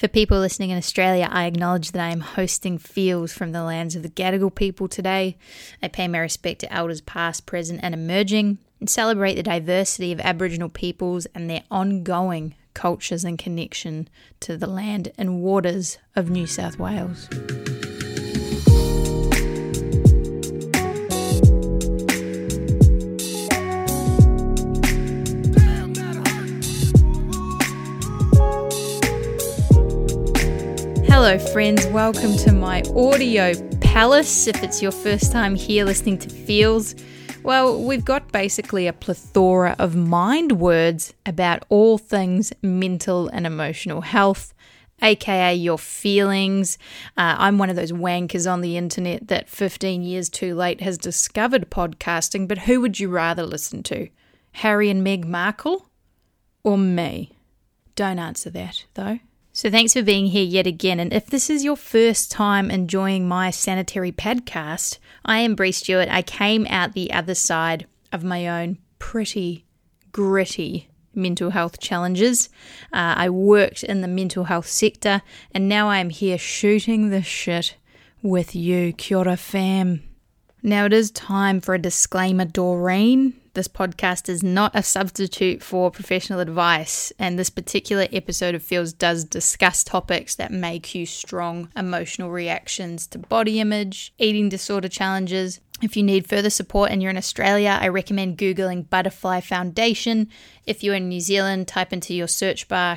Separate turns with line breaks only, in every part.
For people listening in Australia, I acknowledge that I am hosting Feels from the lands of the Gadigal people today. I pay my respect to elders past, present and emerging, and celebrate the diversity of Aboriginal peoples and their ongoing cultures and connection to the land and waters of New South Wales. Hello friends, welcome to my audio palace. If it's your first time here listening to Feels, well, we've got basically a plethora of mind words about all things mental and emotional health, aka your feelings. I'm one of those wankers on the internet that 15 years too late has discovered podcasting, but who would you rather listen to? Harry and Meg Markle or me? Don't answer that though. So thanks for being here yet again, and if this is your first time enjoying my sanitary podcast, I am Bree Stewart. I came out the other side of my own pretty gritty mental health challenges. I worked in the mental health sector, and now I am here shooting the shit with you. Kia ora fam. Now it is time for a disclaimer, Doreen. This podcast is not a substitute for professional advice, and this particular episode of Feels does discuss topics that may cue strong emotional reactions to body image, eating disorder challenges. If you need further support and you're in Australia, I recommend Googling Butterfly Foundation. If you're in New Zealand, type into your search bar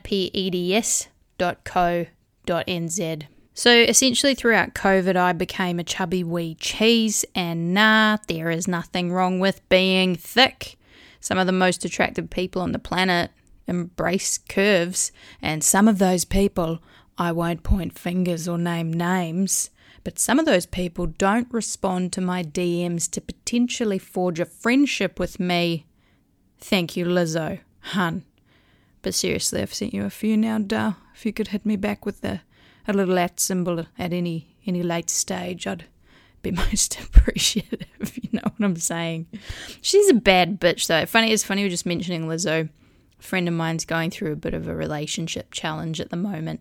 canopyeds.co.nz. So essentially throughout COVID, I became a chubby wee cheese, and there is nothing wrong with being thick. Some of the most attractive people on the planet embrace curves, and some of those people, I won't point fingers or name names, but some of those people don't respond to my DMs to potentially forge a friendship with me. Thank you, Lizzo, hun. But seriously, I've sent you a few now, duh. If you could hit me back with a little @ symbol at any late stage, I'd be most appreciative, you know what I'm saying. She's a bad bitch though. It's funny we're just mentioning Lizzo. A friend of mine's going through a bit of a relationship challenge at the moment,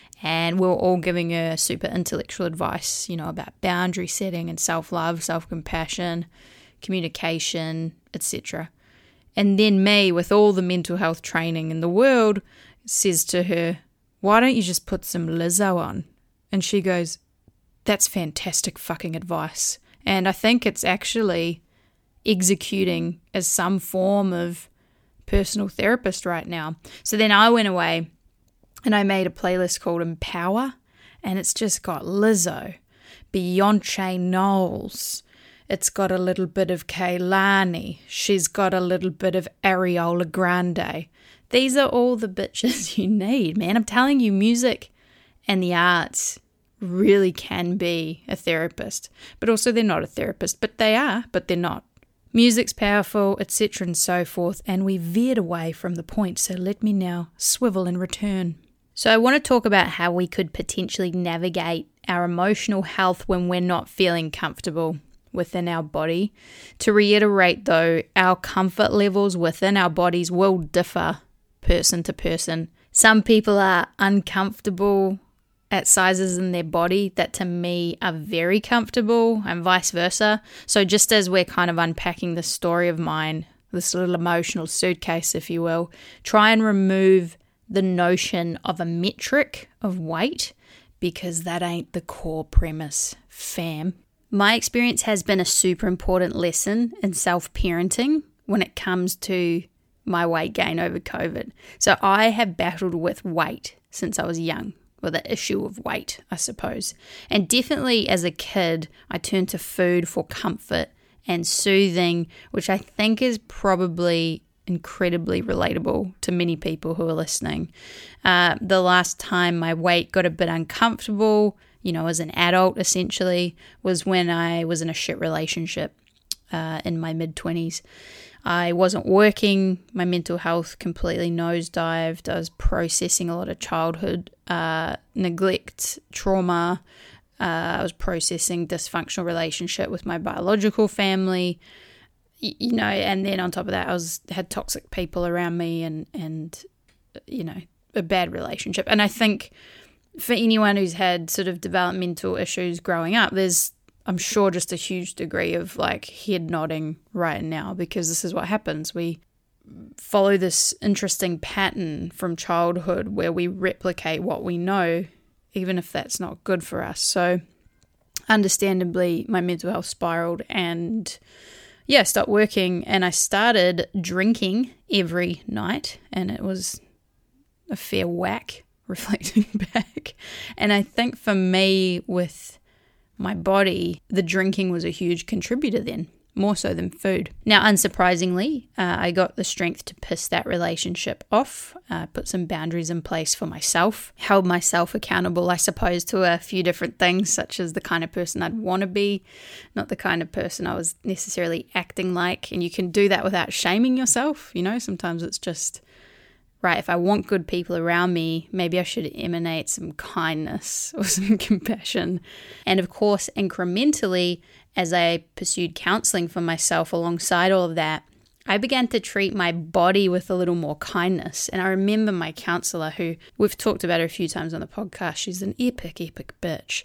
and we're all giving her super intellectual advice, about boundary setting and self-love, self-compassion, communication, etc. And then me, with all the mental health training in the world, says to her, why don't you just put some Lizzo on? And she goes, that's fantastic fucking advice. And I think it's actually executing as some form of personal therapist right now. So then I went away and I made a playlist called Empower, and it's just got Lizzo, Beyonce Knowles. It's got a little bit of Kehlani. She's got a little bit of Ariana Grande. These are all the bitches you need, man. I'm telling you, music and the arts really can be a therapist. But also they're not a therapist, but they are, but they're not. Music's powerful, etc. and so forth, and we veered away from the point, so let me now swivel and return. So I want to talk about how we could potentially navigate our emotional health when we're not feeling comfortable within our body. To reiterate though, our comfort levels within our bodies will differ person to person. Some people are uncomfortable at sizes in their body that to me are very comfortable, and vice versa. So just as we're kind of unpacking this story of mine, this little emotional suitcase, if you will, try and remove the notion of a metric of weight, because that ain't the core premise, fam. My experience has been a super important lesson in self-parenting when it comes to my weight gain over COVID. So I have battled with weight since I was young, or the issue of weight, I suppose. And definitely as a kid, I turned to food for comfort and soothing, which I think is probably incredibly relatable to many people who are listening. The last time my weight got a bit uncomfortable, as an adult essentially, was when I was in a shit relationship in my mid-20s. I wasn't working, my mental health completely nosedived. I was processing a lot of childhood neglect, trauma. I was processing dysfunctional relationship with my biological family, and then on top of that, I had toxic people around me, and a bad relationship. And I think for anyone who's had sort of developmental issues growing up, there's, I'm sure, just a huge degree of like head nodding right now, because this is what happens. We follow this interesting pattern from childhood where we replicate what we know, even if that's not good for us. So understandably, my mental health spiraled and stopped working, and I started drinking every night, and it was a fair whack reflecting back. And I think for me, with my body, the drinking was a huge contributor then, more so than food. Now, unsurprisingly, I got the strength to piss that relationship off, put some boundaries in place for myself, held myself accountable, I suppose, to a few different things, such as the kind of person I'd want to be, not the kind of person I was necessarily acting like. And you can do that without shaming yourself. You know, sometimes it's just, right, if I want good people around me, maybe I should emanate some kindness or some compassion. And of course, incrementally, as I pursued counseling for myself alongside all of that, I began to treat my body with a little more kindness. And I remember my counselor, who we've talked about her a few times on the podcast, she's an epic bitch.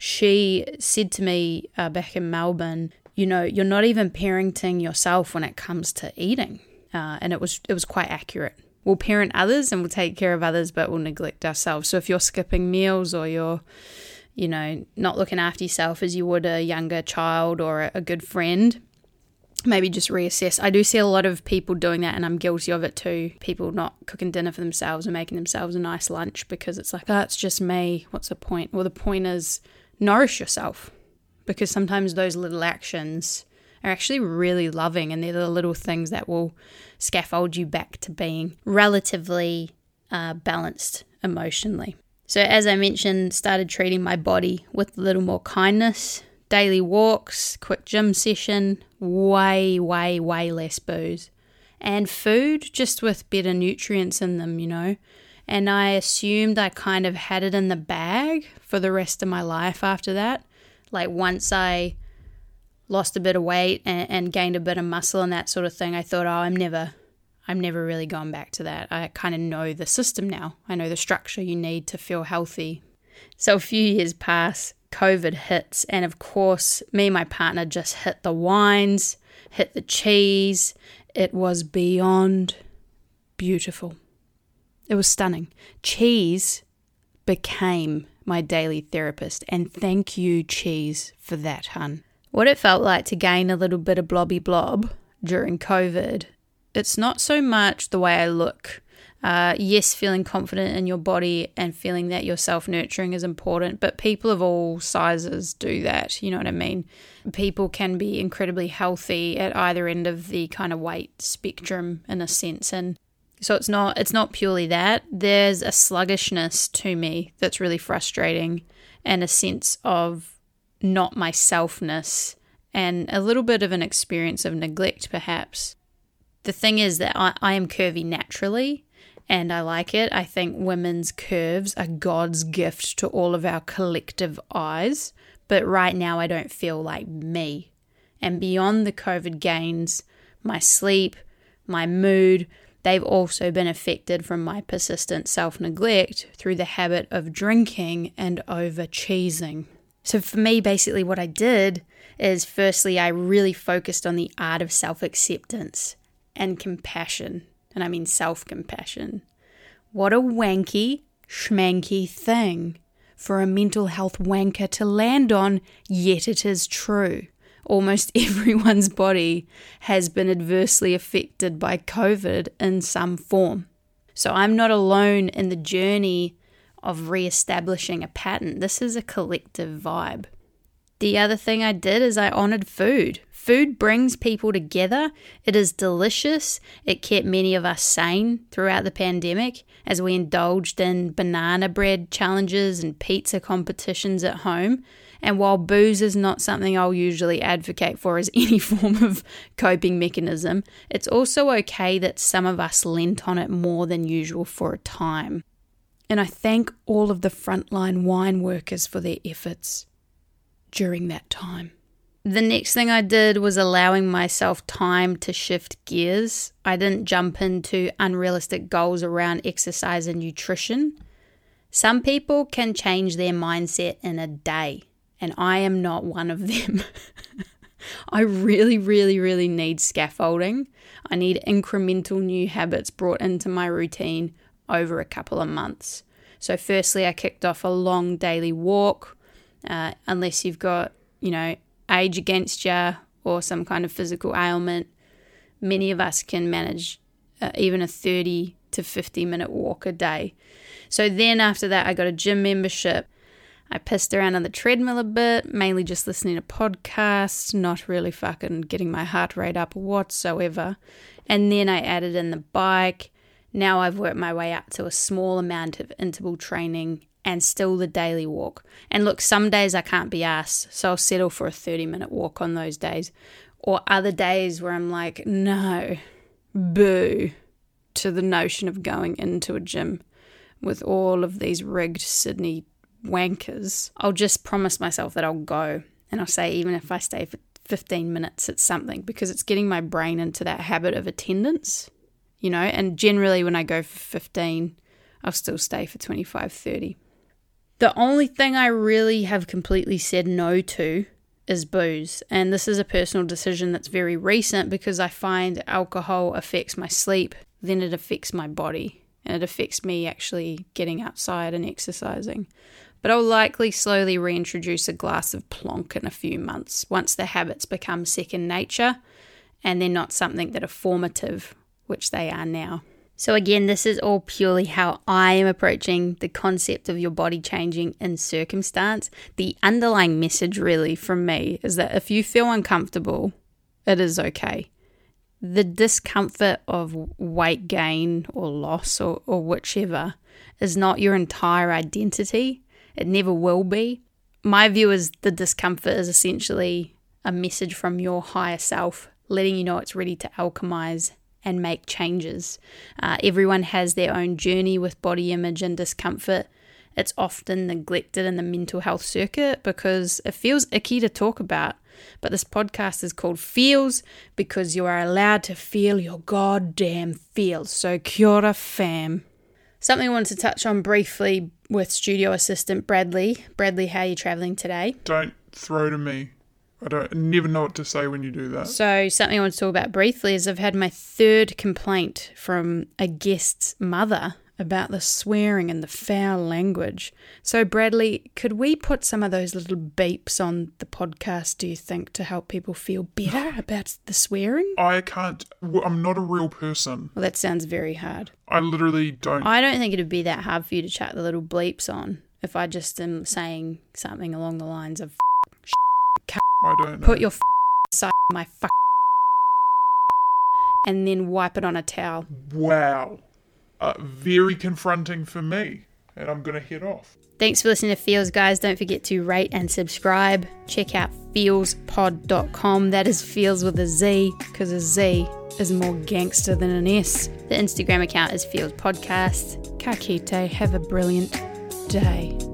She said to me back in Melbourne, you know, you're not even parenting yourself when it comes to eating. And it was quite accurate. We'll parent others and we'll take care of others, but we'll neglect ourselves. So if you're skipping meals or you're, you know, not looking after yourself as you would a younger child or a good friend, maybe just reassess. I do see a lot of people doing that, and I'm guilty of it too. People not cooking dinner for themselves and making themselves a nice lunch because it's like, oh, it's just me. What's the point? Well, the point is nourish yourself, because sometimes those little actions are actually really loving, and they're the little things that will scaffold you back to being relatively balanced emotionally. So as I mentioned, started treating my body with a little more kindness, daily walks, quick gym session, way less booze, and food just with better nutrients in them, you know. And I assumed I kind of had it in the bag for the rest of my life after that. Like once I lost a bit of weight and gained a bit of muscle and that sort of thing, I thought, I'm never really going back to that. I kind of know the system now. I know the structure you need to feel healthy. So a few years pass, COVID hits, and of course, me and my partner just hit the wines, hit the cheese. It was beyond beautiful. It was stunning. Cheese became my daily therapist, and thank you, cheese, for that, hun. What it felt like to gain a little bit of blobby blob during COVID, it's not so much the way I look. Yes, feeling confident in your body and feeling that you're self-nurturing is important, but people of all sizes do that, you know what I mean? People can be incredibly healthy at either end of the kind of weight spectrum in a sense, and so it's not purely that. There's a sluggishness to me that's really frustrating, and a sense of not myselfness, and a little bit of an experience of neglect perhaps. The thing is that I am curvy naturally, and I like it. I think women's curves are God's gift to all of our collective eyes, but right now I don't feel like me. And beyond the COVID gains, my sleep, my mood, they've also been affected from my persistent self-neglect through the habit of drinking and over-cheesing. So for me, basically what I did is, firstly, I really focused on the art of self-acceptance and compassion. And I mean self-compassion. What a wanky, schmanky thing for a mental health wanker to land on, yet it is true. Almost everyone's body has been adversely affected by COVID in some form. So I'm not alone in the journey of re-establishing a pattern. This is a collective vibe. The other thing I did is I honored food. Food brings people together. It is delicious. It kept many of us sane throughout the pandemic as we indulged in banana bread challenges and pizza competitions at home. And while booze is not something I'll usually advocate for as any form of coping mechanism, it's also okay that some of us lent on it more than usual for a time. And I thank all of the frontline wine workers for their efforts during that time. The next thing I did was allowing myself time to shift gears. I didn't jump into unrealistic goals around exercise and nutrition. Some people can change their mindset in a day, and I am not one of them. I really, really, really need scaffolding. I need incremental new habits brought into my routine over a couple of months. So firstly, I kicked off a long daily walk. Unless you've got, age against you or some kind of physical ailment, many of us can manage even a 30 to 50 minute walk a day. So then after that, I got a gym membership. I pissed around on the treadmill a bit, mainly just listening to podcasts, not really fucking getting my heart rate up whatsoever. And then I added in the bike. Now I've worked my way up to a small amount of interval training and still the daily walk. And look, some days I can't be arsed, so I'll settle for a 30-minute walk on those days. Or other days where I'm like, no, boo, to the notion of going into a gym with all of these rigged Sydney wankers. I'll just promise myself that I'll go. And I'll say, even if I stay for 15 minutes, it's something, because it's getting my brain into that habit of attendance, and generally when I go for 15, I'll still stay for 25, 30. The only thing I really have completely said no to is booze. And this is a personal decision that's very recent, because I find alcohol affects my sleep, then it affects my body, and it affects me actually getting outside and exercising. But I'll likely slowly reintroduce a glass of plonk in a few months, once the habits become second nature and they're not something that are formative, which they are now. So again, this is all purely how I am approaching the concept of your body changing in circumstance. The underlying message really from me is that if you feel uncomfortable, it is okay. The discomfort of weight gain or loss or whichever is not your entire identity. It never will be. My view is the discomfort is essentially a message from your higher self, letting you know it's ready to alchemize and make changes. Everyone has their own journey with body image and discomfort. It's often neglected in the mental health circuit because it feels icky to talk about. But this podcast is called Feels because you are allowed to feel your goddamn feels. So kia ora, fam. Something I wanted to touch on briefly with studio assistant Bradley. Bradley, how are you travelling today?
Don't throw to me. I never know what to say when you do that.
So something I want to talk about briefly is I've had my third complaint from a guest's mother about the swearing and the foul language. So Bradley, could we put some of those little beeps on the podcast, do you think, to help people feel better about the swearing?
I can't. I'm not a real person.
Well, that sounds very hard.
I literally don't.
I don't think it'd be that hard for you to chuck the little bleeps on if I just am saying something along the lines of
I don't know.
Put your side in my and then wipe it on a towel.
Wow. Very confronting for me. And I'm going to head off.
Thanks for listening to Feels, guys. Don't forget to rate and subscribe. Check out feelspod.com. That is Feels with a Z, because a Z is more gangster than an S. The Instagram account is Feels Podcast. Ka kite. Have a brilliant day.